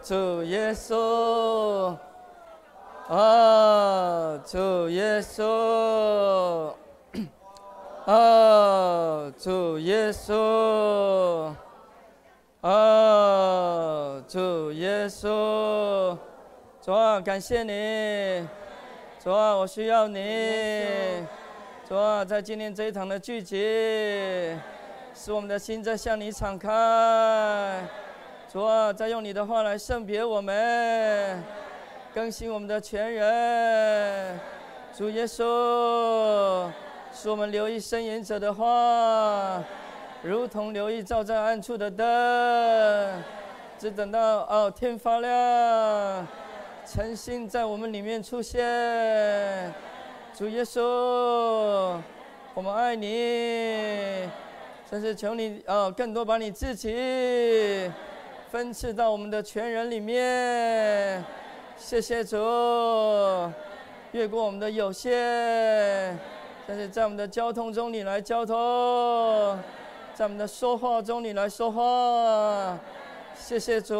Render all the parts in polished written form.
主耶稣，啊，主耶稣，啊，主耶稣，啊，主耶稣，主啊，感谢你，主啊，我需要你，主啊，在今天这一堂的聚集，使我们的心在向你敞开。主啊，再用你的话来圣别我们，更新我们的全人。主耶稣，使我们留意申言者的话，如同留意照在暗处的灯，只等到天发亮，诚心在我们里面出现。主耶稣，我们爱你，真是求你更多把你自己分赐到我们的全人里面。谢谢主，越过我们的有限，但是在我们的交通中你来交通，在我们的说话中你来说话。谢谢主，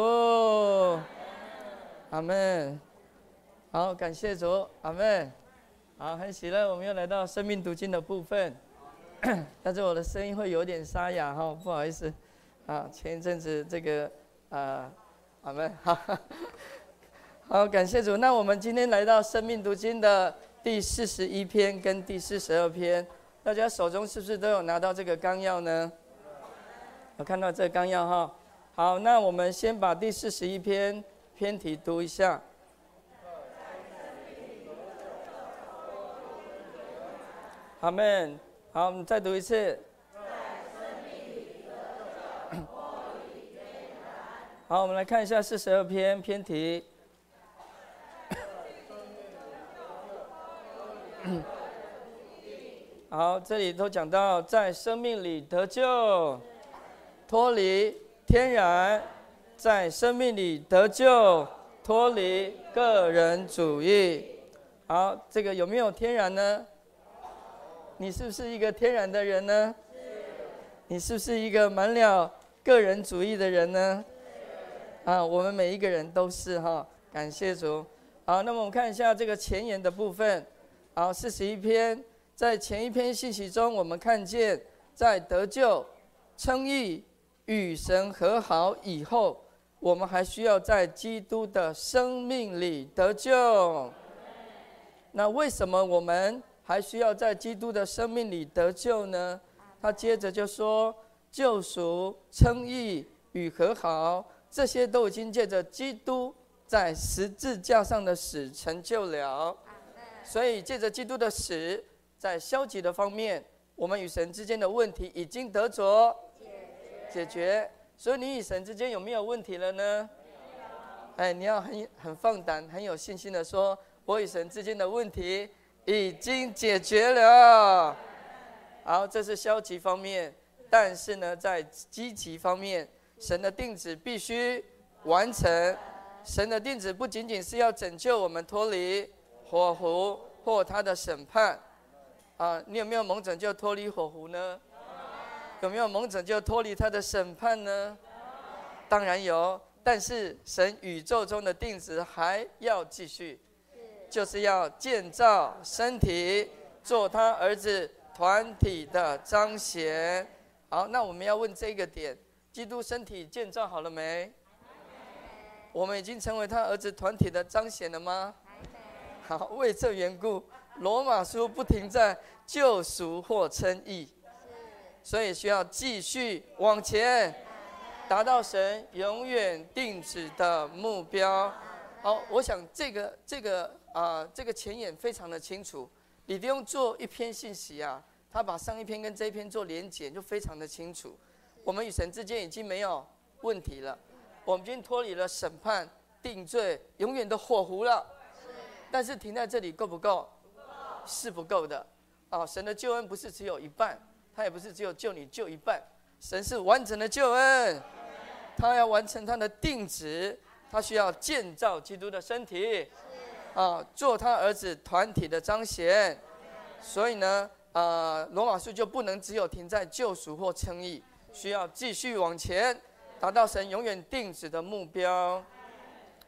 阿们。好，感谢主，阿们。好，很喜乐，我们又来到生命读经的部分。但是我的声音会有点沙哑哈，不好意思。前一阵子这个阿们，好，感谢主。那我们今天来到生命读经的第41篇跟第42篇，大家手中是不是都有拿到这个纲要呢？我看到这个纲要哈。好，那我们先把第41篇篇题读一下。阿们。好，我们再读一次。好，我们来看一下42篇篇题。好，这里都讲到在生命里得救，脱离天然，在生命里得救，脱离个人主义。好，这个有没有天然呢？你是不是一个天然的人呢？你是不是一个满了个人主义的人呢？我们每一个人都是哈，感谢主。好，那么我们看一下这个前言的部分。好，41篇，在前一篇信息中，我们看见在得救、称义、与神和好以后，我们还需要在基督的生命里得救。那为什么我们还需要在基督的生命里得救呢？他接着就说，救赎、称义与和好，这些都已经借着基督在十字架上的死成就了。所以借着基督的死，在消极的方面，我们与神之间的问题已经得着解决。所以你与神之间有没有问题了呢？你要很放胆、很有信心的说，我与神之间的问题已经解决了。好，这是消极方面。但是呢，在积极方面，神的定旨必须完成。神的定旨不仅仅是要拯救我们脱离火湖或他的审判。你有没有蒙拯救脱离火湖呢？有没有蒙拯救脱离他的审判呢？当然有。但是神宇宙中的定旨还要继续，就是要建造身体，做他儿子团体的彰显。好，那我们要问这个点，基督身体建造好了没？我们已经成为他儿子团体的彰显了吗？好，为这缘故，罗马书不停在救赎或称义，所以需要继续往前，达到神永远定旨的目标。好，我想这个前言非常的清楚。李弟兄做一篇信息他把上一篇跟这一篇做连结，就非常的清楚。我们与神之间已经没有问题了，我们已经脱离了审判、定罪、永远的火湖了。但是停在这里够不够？是不够的。神的救恩不是只有一半，他也不是只有救你救一半，神是完整的救恩，他要完成他的定旨，他需要建造基督的身体，做他儿子团体的彰显。所以呢，罗马书就不能只有停在救赎或称义，需要继续往前，达到神永远定旨的目标。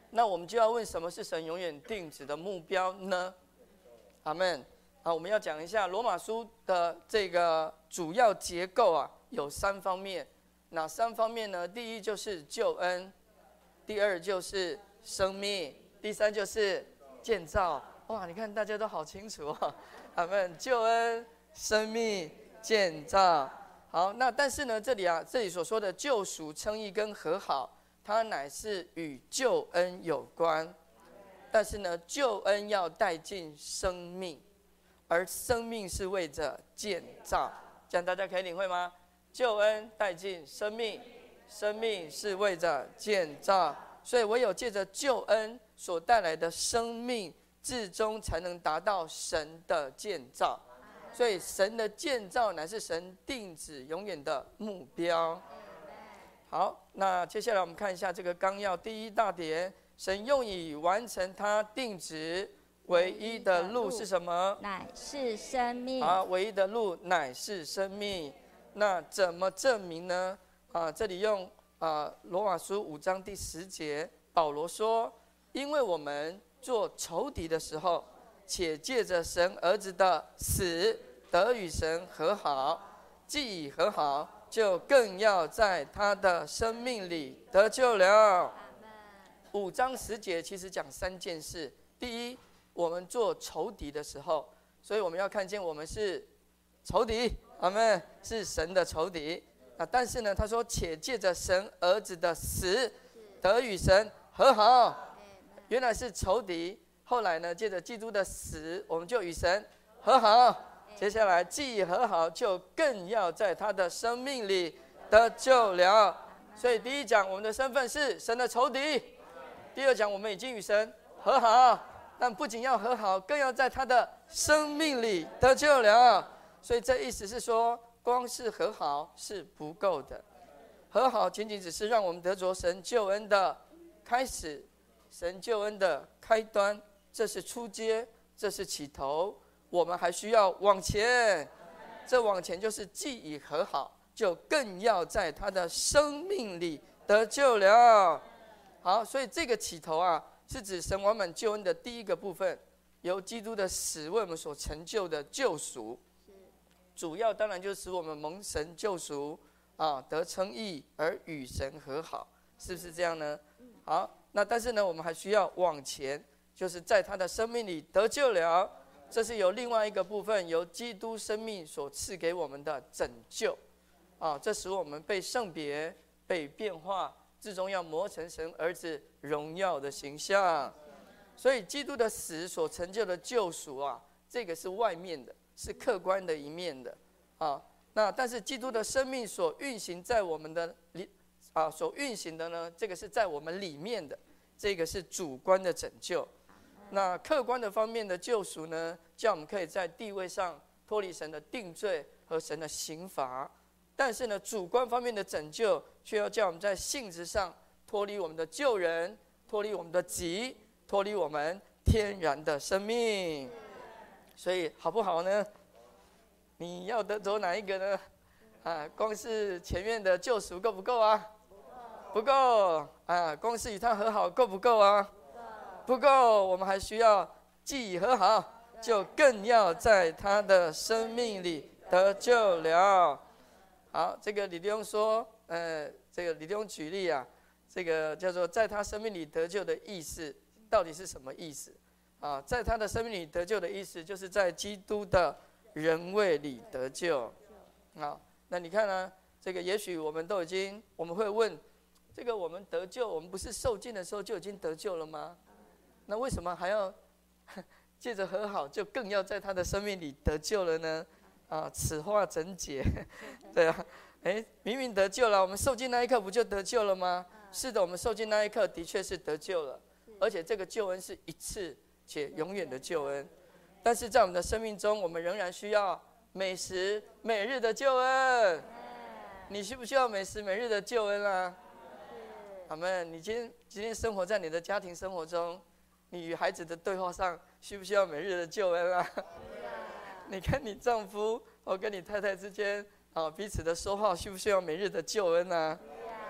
那我们就要问，什么是神永远定旨的目标呢？阿们。好，我们要讲一下罗马书的这个主要结构啊，有3方面。哪3方面呢？第一就是救恩，第二就是生命，第三就是建造。哇，你看大家都好清楚啊！阿们，救恩、生命、建造。好，那但是呢，这里所说的救赎、称义跟和好，它乃是与救恩有关。但是呢，救恩要带进生命，而生命是为着建造。这样大家可以领会吗？救恩带进生命，生命是为着建造。所以唯有借着救恩所带来的生命，至终才能达到神的建造。所以神的建造乃是神定旨永远的目标。好，那接下来我们看一下这个纲要第1大点，神用以完成他定旨唯一的路是什么？ 乃是生命。 好，唯一的路乃是生命。那怎么证明呢？这里用罗马书5章第10节，保罗说：因为我们做仇敌的时候，且借着神儿子的死得与神和好，既已和好，就更要在他的生命里得救了。5章10节其实讲3件事。第一，我们做仇敌的时候，所以我们要看见我们是仇敌，阿们，是神的仇敌。但是呢，他说且借着神儿子的死得与神和好，原来是仇敌，后来呢，借着基督的死，我们就与神和好。接下来既已和好，就更要在他的生命里得救了。所以第一讲我们的身份是神的仇敌，第二讲我们已经与神和好，但不仅要和好，更要在他的生命里得救了。所以这意思是说，光是和好是不够的，和好仅仅只是让我们得着神救恩的开始，神救恩的开端，这是初阶，这是起头。我们还需要往前，这往前就是既已和好，就更要在他的生命里得救了。好，所以这个起头啊，是指神完满救恩的第一个部分，由基督的死为我们所成就的救赎。主要当然就是使我们蒙神救赎得称义而与神和好，是不是这样呢？好，那但是呢，我们还需要往前，就是在他的生命里得救了。这是由另外一个部分，由基督生命所赐给我们的拯救这使我们被圣别、被变化，至终要磨成神儿子荣耀的形象。所以基督的死所成就的救赎这个是外面的，是客观的一面的那但是基督的生命所运行在我们的所运行的呢，这个是在我们里面的，这个是主观的拯救。那客观的方面的救赎呢，叫我们可以在地位上脱离神的定罪和神的刑罚。但是呢，主观方面的拯救却要叫我们在性质上脱离我们的旧人，脱离我们的己，脱离我们天然的生命。所以好不好呢？你要得着哪一个呢？光是前面的救赎够不够啊？不够光是与他和好够不够啊？不够，我们还需要既已和好，就更要在他的生命里得救了。好，这个李弟兄说，这个李弟兄举例这个叫做在他生命里得救的意思，到底是什么意思？在他的生命里得救的意思，就是在基督的人位里得救。好，那你看呢？这个也许我们会问，这个我们得救，我们不是受尽的时候就已经得救了吗？那为什么还要借着和好，就更要在他的生命里得救了呢？此话怎解？对明明得救了，我们受尽那一刻不就得救了吗？是的，我们受尽那一刻的确是得救了，而且这个救恩是一次且永远的救恩。但是在我们的生命中，我们仍然需要每时每日的救恩。你需不需要每时每日的救恩啊？阿们。你今天生活在你的家庭生活中，你与孩子的对话上，需不需要每日的救恩啊？你跟你丈夫或跟你太太之间彼此的说话，需不需要每日的救恩啊？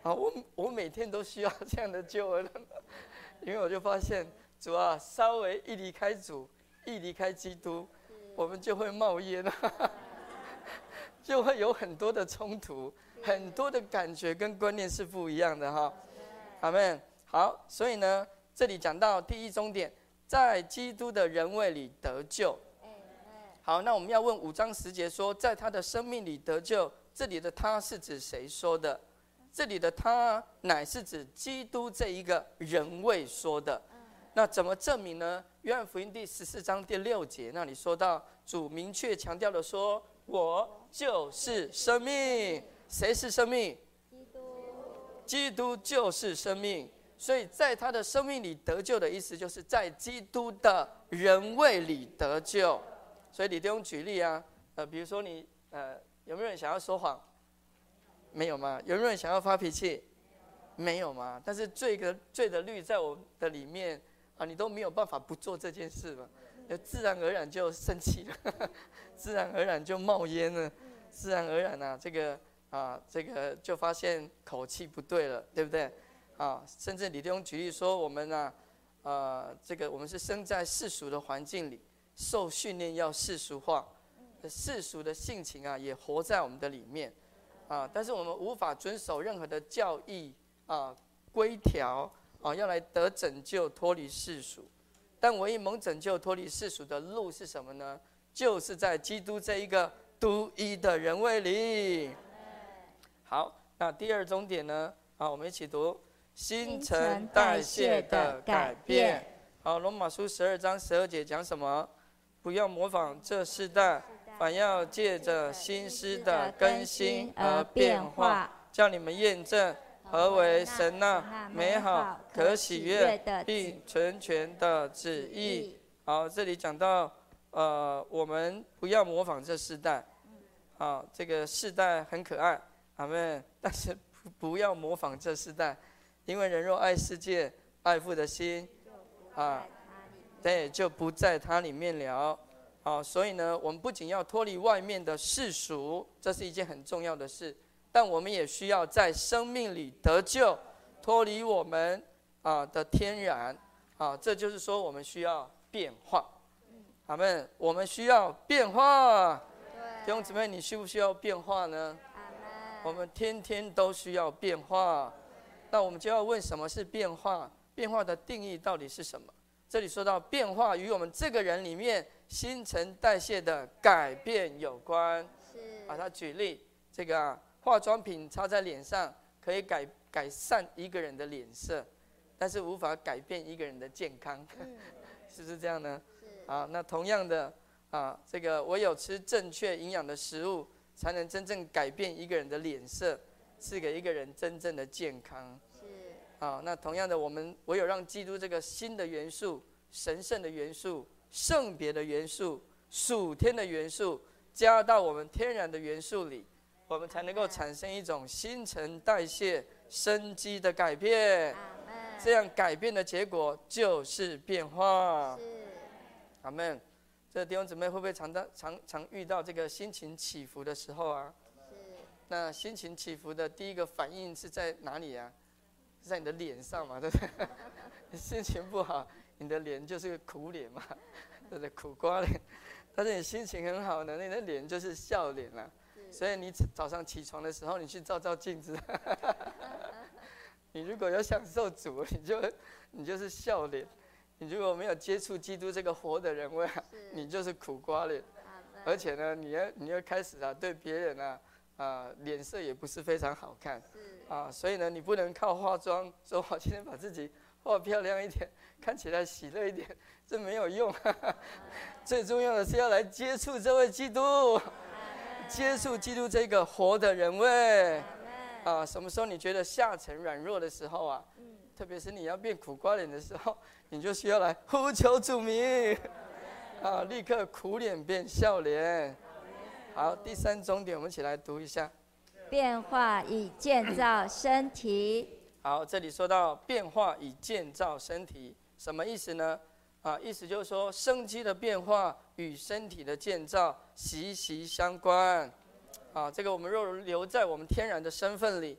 啊，我每天都需要这样的救恩，因为我就发现主啊，稍微一离开主，一离开基督，我们就会冒烟，就会有很多的冲突，很多的感觉跟观念是不一样的哈。阿们。好，所以呢，这里讲到第一终点，在基督的人位里得救。好，那我们要问5章10节说，在他的生命里得救，这里的他是指谁说的？这里的他乃是指基督这一个人位说的。那怎么证明呢？约翰福音第14章第6节那里说到，主明确强调的说，我就是生命。谁是生命？基督就是生命。所以在他的生命里得救的意思，就是在基督的人位里得救。所以李弟兄举例啊，比如说你有没有人想要说谎？没有吗？有没有人想要发脾气？没有吗？但是罪的律在我的里面啊，你都没有办法不做这件事嘛，自然而然就生气了，自然而然就冒烟了，自然而然啊，这个就发现口气不对了，对不对？啊，甚至李弟兄举例说，我们这个我们是生在世俗的环境里，受训练要世俗化，世俗的性情啊，也活在我们的里面，啊，但是我们无法遵守任何的教义啊、规条啊，要来得拯救，脱离世俗。但唯一蒙拯救、脱离世俗的路是什么呢？就是在基督这一个独一的人位里。好，那第二终点呢？啊，我们一起读。新陈代谢的改变。好，罗马书12章12节讲什么？不要模仿这世代，反要借着心思的更新而变化，叫你们验证何为神那美好、可喜悦并纯全的旨意。好，这里讲到，我们不要模仿这世代。好，这个世代很可爱，阿们。但是不要模仿这世代。因为人若爱世界，爱父的心，对，就不在它里面了。所以呢，我们不仅要脱离外面的世俗，这是一件很重要的事，但我们也需要在生命里得救，脱离我们的天然。这就是说，我们需要变化。阿们，我们需要变化。弟兄姊妹，你需不需要变化呢？我们天天都需要变化。那我们就要问，什么是变化？变化的定义到底是什么？这里说到变化与我们这个人里面新陈代谢的改变有关。他举例，这个化妆品擦在脸上可以改善一个人的脸色，但是无法改变一个人的健康，是不是这样呢？那同样的这个唯有吃正确营养的食物，才能真正改变一个人的脸色，赐给一个人真正的健康。那同样的，我们唯有让基督这个新的元素、神圣的元素、圣别的元素、属天的元素，加到我们天然的元素里，我们才能够产生一种新陈代谢、生机的改变。这样改变的结果就是变化。阿们。这弟兄姊妹会不会常遇到这个心情起伏的时候啊？那心情起伏的第一个反应是在哪里啊？是在你的脸上嘛，对不对？你心情不好，你的脸就是苦脸嘛，对不对？苦瓜脸。但是你心情很好呢，你的脸就是笑脸啦。所以你早上起床的时候，你去照照镜子，你如果有享受主，你就是笑脸；你如果没有接触基督这个活的人位，你就是苦瓜脸。而且呢，你要开始对别人脸色也不是非常好看。所以呢，你不能靠化妆说我今天把自己画漂亮一点，看起来喜乐一点，这没有用。最重要的是要来接触这位基督，接触基督这个活的人位。什么时候你觉得下沉软弱的时候啊，特别是你要变苦瓜脸的时候，你就需要来呼求主名，立刻苦脸变笑脸。好，第3终点我们一起来读一下。 变化以建造身体。 好，这里说到变化以建造身体，什么意思呢？意思就是说，生机的变化与身体的建造息息相关。这个我们若留在我们天然的身份里，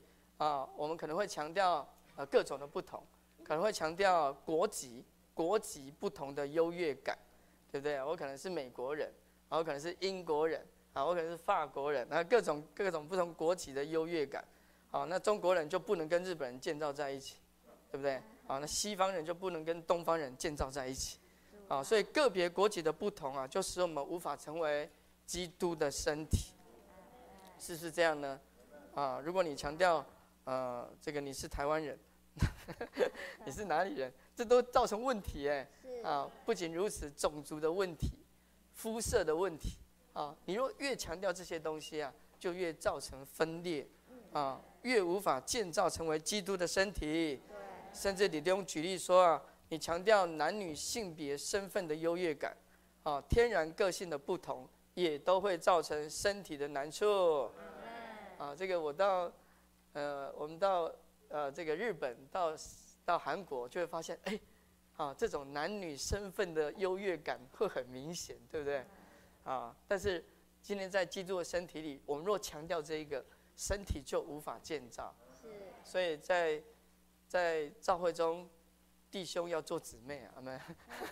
我们可能会强调各种的不同，可能会强调国籍不同的优越感，对不对？我可能是美国人，我可能是英国人，我可能是法国人，各种不同国籍的优越感。那中国人就不能跟日本人建造在一起，对不对？那西方人就不能跟东方人建造在一起。所以个别国籍的不同就使我们无法成为基督的身体，是不是这样呢？如果你强调这个你是台湾人，你是哪里人，这都造成问题不仅如此，种族的问题、肤色的问题你若越强调这些东西就越造成分裂越无法建造成为基督的身体。甚至李弟兄举例说你强调男女性别身份的优越感天然个性的不同，也都会造成身体的难处。这个我们到这个日本到韩国就会发现，这种男女身份的优越感会很明显，对不对？但是今天在基督的身体里，我们若强调这一个，身体就无法建造。所以在教会中，弟兄要做姊妹阿们。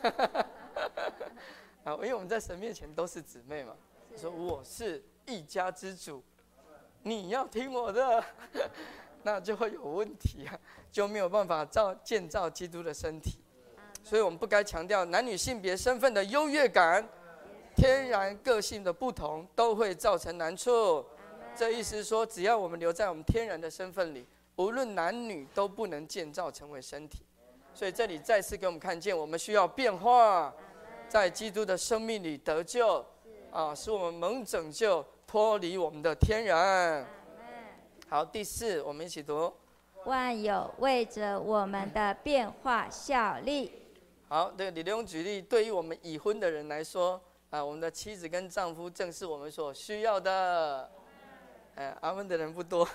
因为我们在神面前都是姊妹嘛，说我是一家之主，你要听我的，那就会有问题就没有办法建造基督的身体。所以我们不该强调男女性别身份的优越感，天然个性的不同都会造成难处。这意思是说，只要我们留在我们天然的身份里，无论男女都不能建造成为身体。所以这里再次给我们看见，我们需要变化，在基督的生命里得救使我们蒙拯救，脱离我们的天然。好，第4，我们一起读： 万有为着我们的变化效力。 好，这个李弟兄举例，对于我们已婚的人来说我们的妻子跟丈夫正是我们所需要的。阿们的人不多。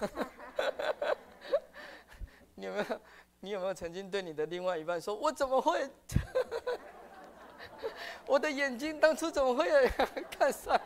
你有没有曾经对你的另外一半说：“我怎么会？我的眼睛当初怎么会看上？”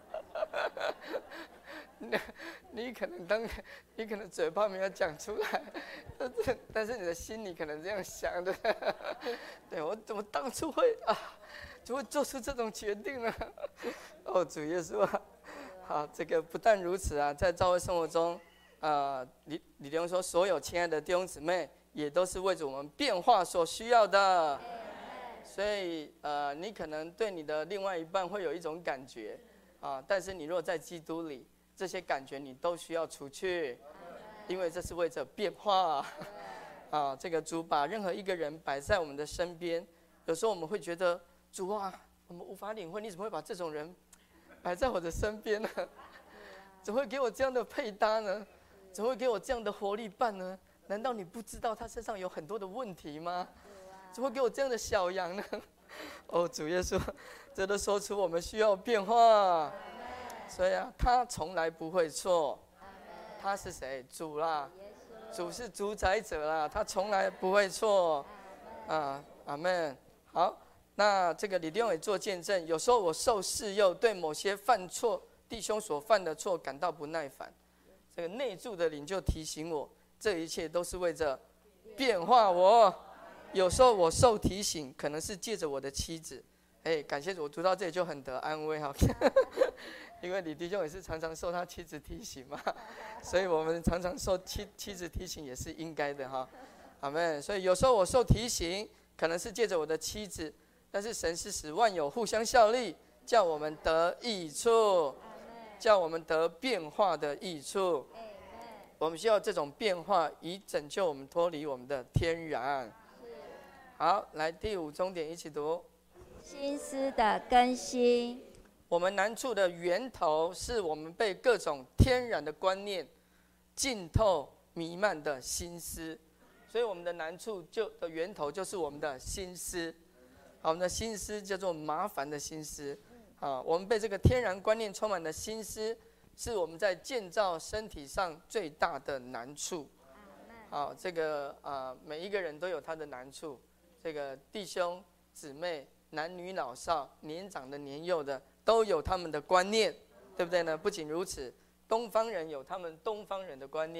你可能嘴巴没有讲出来，但是你的心里可能这样想的。对，我怎么当初会就会做出这种决定呢？主耶稣好，这个不但如此在教会生活中李弟兄说，所有亲爱的弟兄姊妹也都是为着我们变化所需要的。所以你可能对你的另外一半会有一种感觉但是你若在基督里，这些感觉你都需要除去，因为这是为着变化这个主把任何一个人摆在我们的身边，有时候我们会觉得主我们无法领会，你怎么会把这种人摆在我的身边呢？怎么会给我这样的配搭呢？怎么会给我这样的活力伴呢？难道你不知道他身上有很多的问题吗？怎么会给我这样的小羊呢？主耶稣，这都说出我们需要变化。所以他从来不会错。他是谁？主啦，主是主宰者啦，他从来不会错。阿们。好，那这个李弟兄也做见证，有时候我受试诱，对某些犯错弟兄所犯的错感到不耐烦，这个内住的灵就提醒我，这一切都是为着变化我。有时候我受提醒，可能是借着我的妻子。感谢主，我读到这里就很得安慰因为李弟兄也是常常受他妻子提醒嘛，所以我们常常受妻子提醒也是应该的阿们。所以有时候我受提醒，可能是借着我的妻子，但是神是使万有互相效力，叫我们得益处，叫我们得变化的益处。我们需要这种变化，以拯救我们脱离我们的天然。好，来第5重点一起读： 心思的更新。 我们难处的源头是我们被各种天然的观念浸透弥漫的心思，所以我们的难处的源头就是我们的心思。我们的心思叫做麻烦的心思我们被这个天然观念充满的心思，是我们在建造身体上最大的难处。这个每一个人都有他的难处，这个弟兄姊妹、男女老少、年长的年幼的，都有他们的观念，对不对呢？不仅如此，东方人有他们东方人的观念，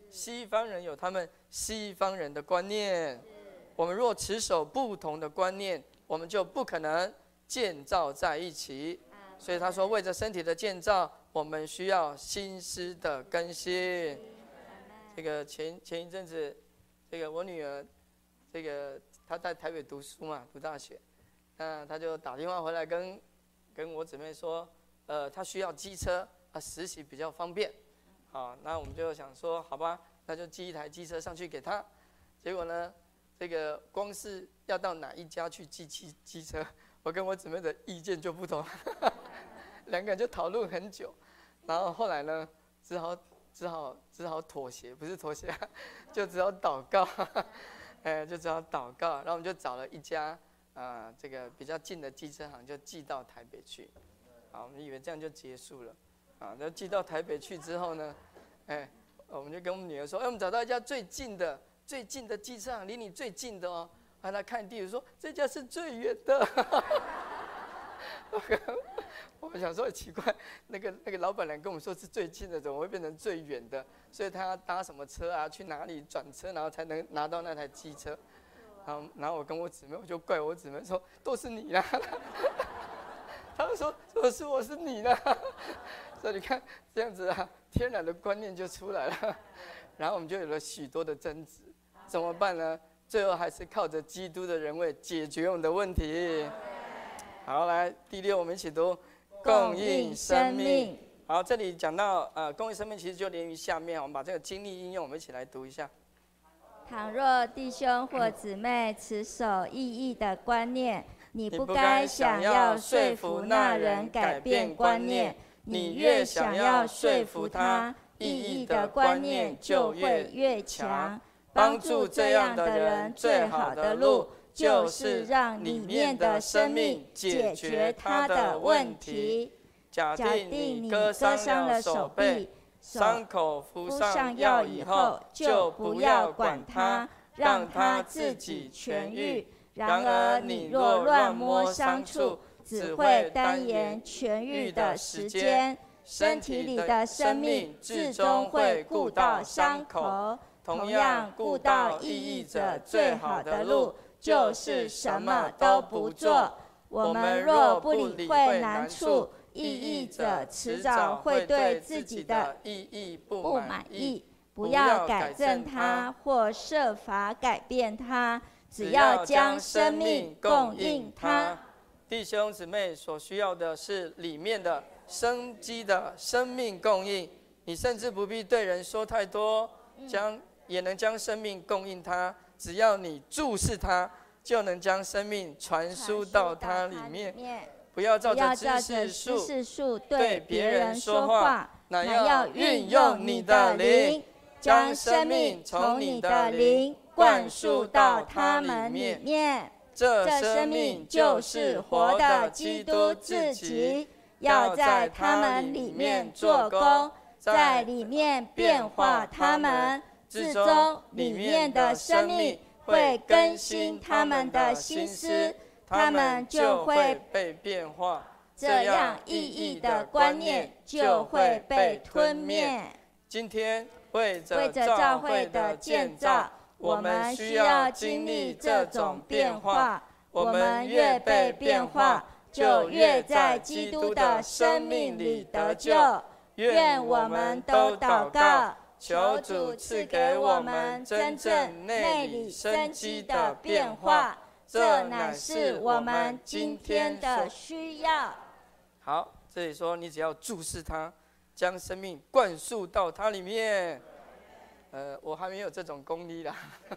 西方人有他们西方人的观念，我们若持守不同的观念，我们就不可能建造在一起。所以他说，为着身体的建造，我们需要心思的更新。这个前一阵子，这个我女儿，这个她在台北读书嘛，读大学，那她就打电话回来跟我姊妹说，她需要机车实习比较方便。好，那我们就想说，好吧，那就寄一台机车上去给她。结果呢，这个光是要到哪一家去寄机车，我跟我姊妹的意见就不同，两个人就讨论很久，然后后来呢，只好妥协，不是妥协，就只好祷告，就只好祷告，然后我们就找了一家这个比较近的机车行，就寄到台北去。好，我们以为这样就结束了，然后寄到台北去之后呢，我们就跟我们女儿说，我们找到一家最近的机车行，离你最近的哦。他看地图说这家是最远的。我想说奇怪，那个老板娘跟我们说是最近的，怎么会变成最远的？所以他要搭什么车啊？去哪里转车，然后才能拿到那台机车？然后我跟我姊妹，我就怪我姊妹说都是你啦。他们说是你啦。所以你看这样子天然的观念就出来了，然后我们就有了许多的争执，怎么办呢？最后还是靠着基督的人位解决我们的问题。好，来第6，我们一起读供应生命。好，这里讲到供应生命，其实就连于下面，我们把这个经历应用，我们一起来读一下。 倘若弟兄或姊妹持守异义的观念，你不该想要说服那人改变观念，你越想要说服他，异义的观念就会越强。帮助这样的人最好的路，就是让里面的生命解决他的问题。 假定你割伤了手臂，伤口敷上药以后，就不要管它，让它自己痊愈。然而你若乱摸伤处，只会耽延痊愈的时间，身体里的生命至终会顾到伤口。同样，顾到异义者最好的路，就是什么都不做。我们若不理会难处，异义者迟早会对自己的意义不满意。不要改正它或设法改变它，只要将生命供应它。弟兄姊妹所需要的是里面的生机的生命供应，你甚至不必对人说太多，也能将生命供应他。只要你注视他，就能将生命传输到他里面。不要照着知识树对别人说话，乃要运用你的灵，将生命从你的灵灌输到他们里面。这生命就是活的基督自己，要在他们里面做工，在里面变化他们。至终里面的生命会更新他们的心思，他们就会被变化，这样异义的观念就会被吞灭。今天为着教会的建造，我们需要经历这种变化。我们越被变化，就越在基督的生命里得救。愿我们都祷告，求主赐给我们真正内里生机的变化，这乃是我们今天的需要。好，这里说你只要注视它，将生命灌输到它里面。我还没有这种功力啦，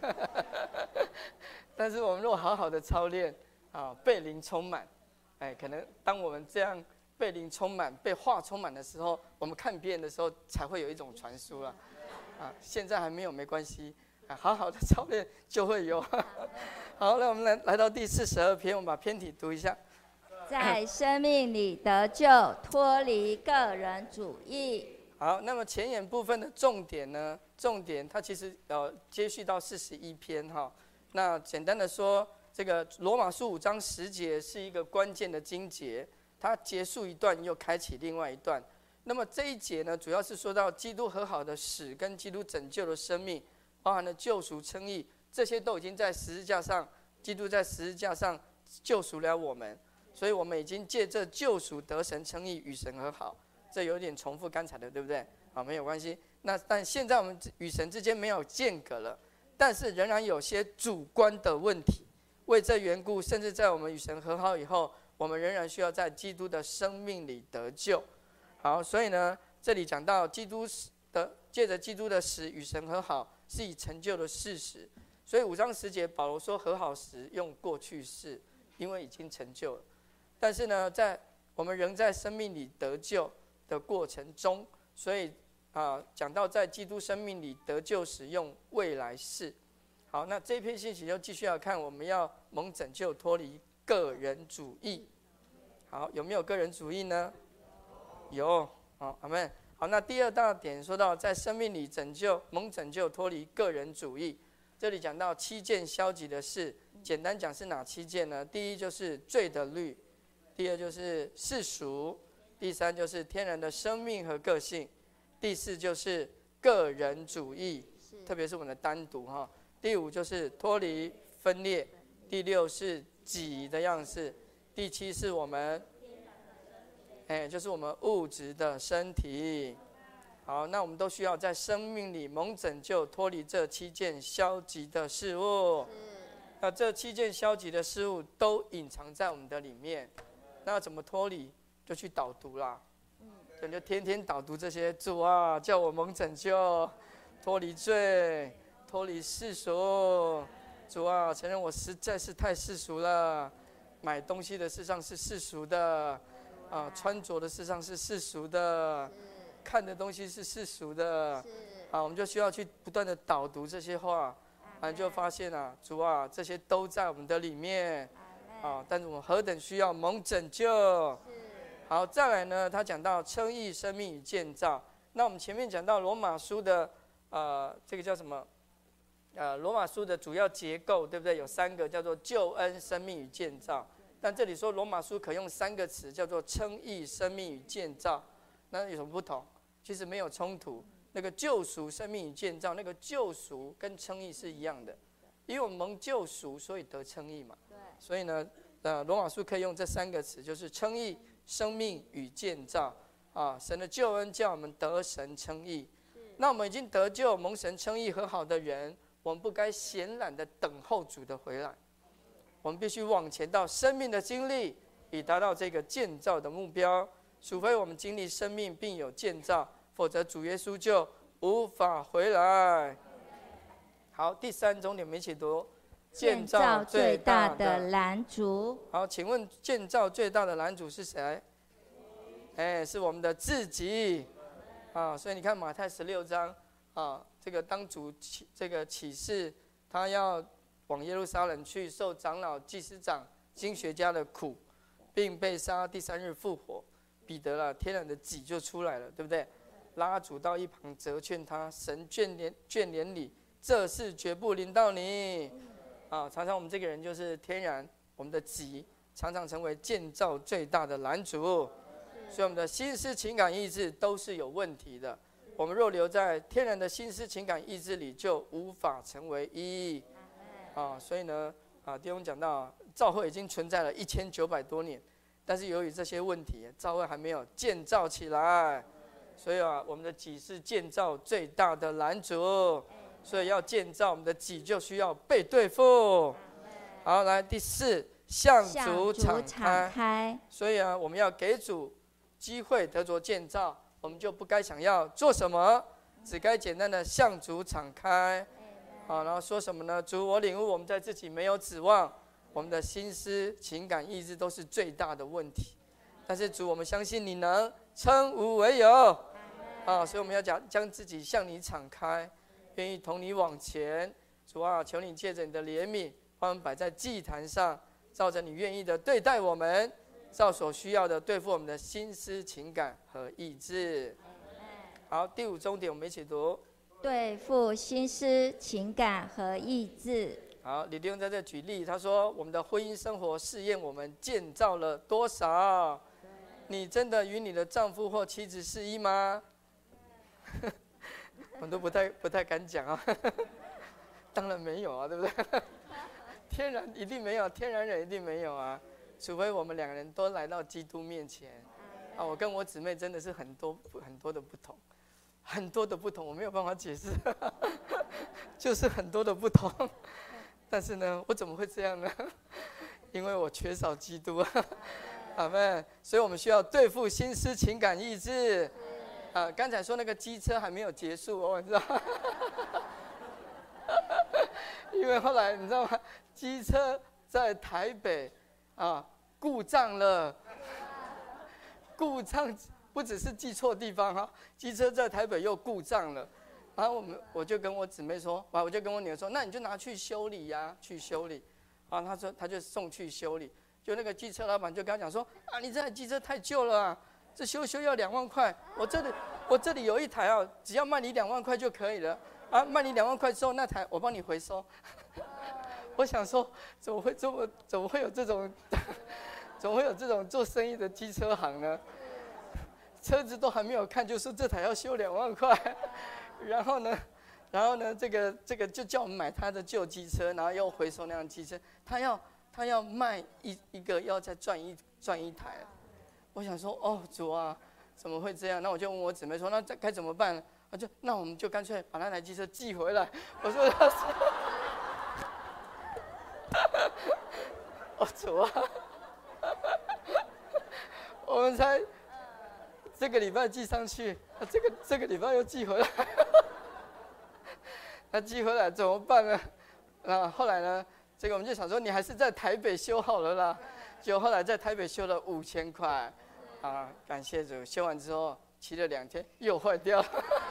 但是我们若好好的操练被灵充满，可能当我们这样被灵充满、被话充满的时候，我们看别人的时候才会有一种传输了。现在还没有没关系，好好的操练就会有。好，那我们来到第42篇，我们把篇题读一下。在生命里得救，脱离个人主义。好，那么前言部分的重点呢？重点它其实接续到41篇哈。那简单的说，这个罗马书5章10节是一个关键的经节，它结束一段又开启另外一段。 那么这一节呢，主要是说到基督和好的死跟基督拯救的生命，包含了救赎、称义，这些都已经在十字架上，基督在十字架上救赎了我们，所以我们已经借这救赎得神称义，与神和好。这有点重复刚才的，对不对？好，没有关系。但现在我们与神之间没有间隔了，但是仍然有些主观的问题。为这缘故，甚至在我们与神和好以后，我们仍然需要在基督的生命里得救。好，所以呢，这里讲到借着基督的死与神和好，是已成就的事实。所以5章10节，保罗说和好时用过去式，因为已经成就了。但是呢，我们仍在生命里得救的过程中，所以讲到在基督生命里得救时用未来式。好，那这一篇信息就继续要看，我们要蒙拯救，脱离个人主义。好，有没有个人主义呢？有。好，阿们。好，那第2大点说到在生命里蒙拯救，脱离个人主义。这里讲到7件消极的事，简单讲是哪7件呢？第一就是罪的律，第2就是世俗，第3就是天然的生命和个性，第4就是个人主义，特别是我们的单独哈。第5就是脱离分裂，第6是己的样式，第7是我们，就是我们物质的身体。好，那我们都需要在生命里蒙拯救，脱离这7件消极的事物。那这7件消极的事物都隐藏在我们的里面，那要怎么脱离？就去导读啦。你就天天导读这些，主啊，叫我蒙拯救，脱离罪，脱离世俗。主啊，承认我实在是太世俗了，买东西的事上是世俗的，穿着的事上是世俗的，看的东西是世俗的，我们就需要去不断的导读这些话，就发现主啊，这些都在我们的里面，但是我们何等需要蒙拯救。好，再来呢，他讲到称义、生命与建造。那我们前面讲到罗马书的这个叫什么？罗马书的主要结构，对不对？有3个，叫做救恩、生命与建造。但这里说罗马书可用3个词，叫做称义、生命与建造。那有什么不同？其实没有冲突。那个救赎、生命与建造，那个救赎跟称义是一样的，因为我们蒙救赎，所以得称义嘛。所以呢，罗马书可以用这3个词，就是称义、生命与建造。神的救恩叫我们得神称义。那我们已经得救、蒙神称义和好的人，我们不该闲懒的等候主的回来，我们必须往前到生命的经历，以达到这个建造的目标。除非我们经历生命并有建造，否则主耶稣就无法回来。好，第3重点我们一起读： 建造最大的拦阻。 好，请问建造最大的拦阻是谁？是我们的自己。所以你看马太16章这个当主这个启示他要往耶路撒冷去，受长老、祭司长、经学家的苦，并被杀，第3日复活。彼得天然的己就出来了，对不对？拉主到一旁责劝他，神眷怜你，这事绝不临到你。常常我们这个人就是天然，我们的己常常成为建造最大的拦阻。所以我们的心思、情感、意志都是有问题的。我们若留在天然的心思、情感、意志里，就无法成为一。所以呢，弟兄讲到，教会已经存在了1900多年，但是由于这些问题，教会还没有建造起来。所以我们的己是建造最大的拦阻。所以要建造我们的己，就需要被对付。好，来第4，向主敞开。所以我们要给主机会得着建造，我们就不该想要做什么，只该简单的向主敞开。然后说什么呢？主，我领悟我们在自己没有指望，我们的心思、情感、意志都是最大的问题。但是主，我们相信你能称无为有。所以我们要将自己向你敞开，愿意同你往前。主啊，求你借着你的怜悯，把我们摆在祭坛上，照着你愿意的对待我们，照所需要的对付我们的心思、情感和意志。好，第5重点我们一起读： 对付心思、情感和意志。 好，李弟兄在这举例，他说我们的婚姻生活试验我们建造了多少。 你真的与你的丈夫或妻子是一吗？我都不太敢讲啊。当然没有啊，对不对？天然一定没有，天然人一定没有啊，除非我们两个人都来到基督面前。啊，我跟我姊妹真的是很多的不同，很多的不同，我没有办法解释，就是很多的不同。但是呢，我怎么会这样呢？因为我缺少基督啊，阿们。所以我们需要对付心思、情感、意志。刚才说那个机车还没有结束哦，你知道吗？因为后来你知道吗？机车在台北故障了。故障不只是记错地方哈，机车在台北又故障了，然后我就跟我姊妹说，我就跟我女儿说，那你就拿去修理呀，去修理。啊，他就送去修理，就那个机车老板就跟他讲说，啊，你这台机车太旧了啊，这修要2万块，我这里有一台啊，只要卖你2万块就可以了，啊，卖你2万块之后那台我帮你回收。我想说，怎么会有这种？怎么会有这种做生意的机车行呢？车子都还没有看，就说这台要修2万块，然后呢，这个就叫我们买他的旧机车，然后又回收那辆机车，他要卖一个要再赚一台。我想说，哦，主啊，怎么会这样？那我就问我姊妹说，那这该怎么办呢？那我们就干脆把那台机车寄回来。我说哦，主啊。我们才这个礼拜寄上去，这个礼拜又寄回来，那寄回来怎么办呢？后来呢，这个我们就想说，你还是在台北修好了啦。结果后来在台北修了5000块，感谢主，修完之后骑了2天又坏掉了。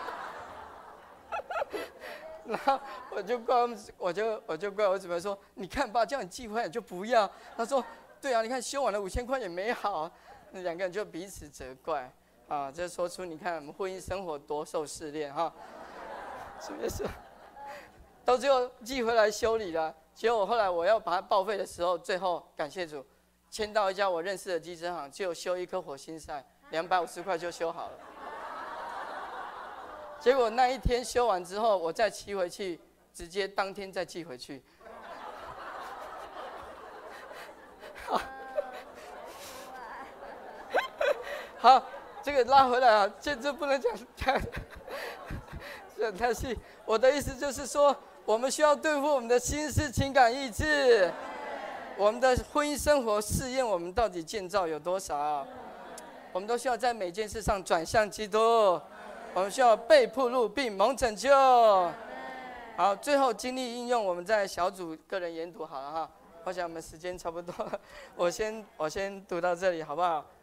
然后我就怪我姊妹说，你看吧，叫你寄回来你就不要。他说，对啊，你看修完了5000块也没好。那2个人就彼此责怪，这说出你看我们婚姻生活多受试炼哈。是不是？到最后寄回来修理了，结果后来我要把它报废的时候，最后感谢主，签到一家我认识的机车行，就修一颗火星塞，250块就修好了。结果那一天修完之后，我再骑回去，直接当天再寄回去。好，这个拉回来啊，这不能讲太细。我的意思就是说，我们需要对付我们的心思、情感、意志，我们的婚姻生活试验我们到底建造有多少。我们都需要在每件事上转向基督，我们需要被暴露并蒙拯救。好，最后经历应用，我们在小组个人研读好了哈。我想我们时间差不多了，我先读到这里好不好？